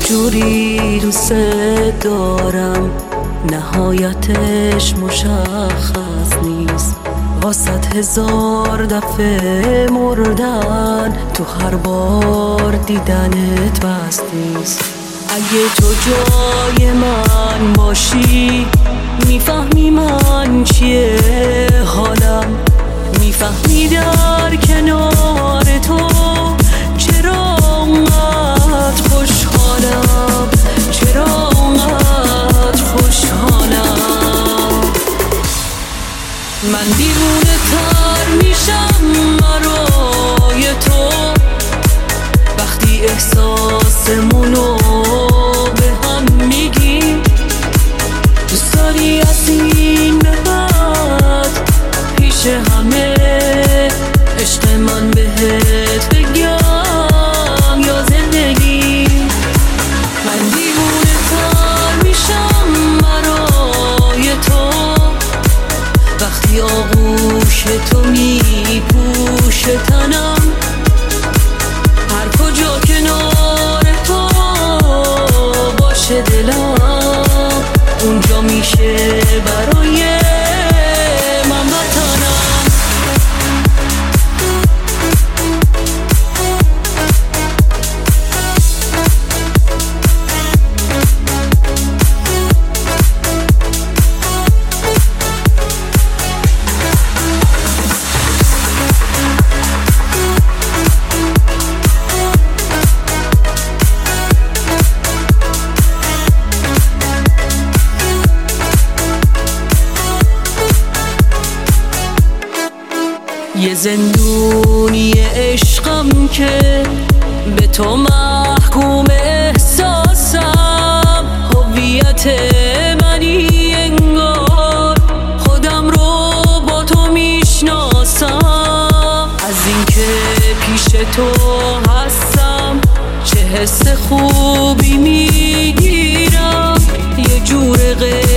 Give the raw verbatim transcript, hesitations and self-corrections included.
جوری دوست دارم نهایتش مشخص نیست، واسط هزار دفعه مردن تو هر بار دیدنت بس نیست. اگه تو جای من باشی میفهمی من چیه حالم، میفهمی در کنار تو چرا اونقدر خوشحالم، چرا اونقدر خوشحالم. من دیوونه تر میشم برای تو وقتی احساسمونو به هم میگی. دوست داری از این به بعد پیش همه عشق من بهت بگم یا زندگی؟ من دیوونه تر میشم برای تو وقتی آغوش تو میپوشه تنم، هر کجا کنار تو باشه دلم اونجا میشه برای من وطنم. یه زندونی عشقم که به تو محکوم احساسم، هویت منی انگار خودم رو با تو میشناسم. از اینکه پیش تو هستم چه حس خوبی میگیرم، یه جور غیر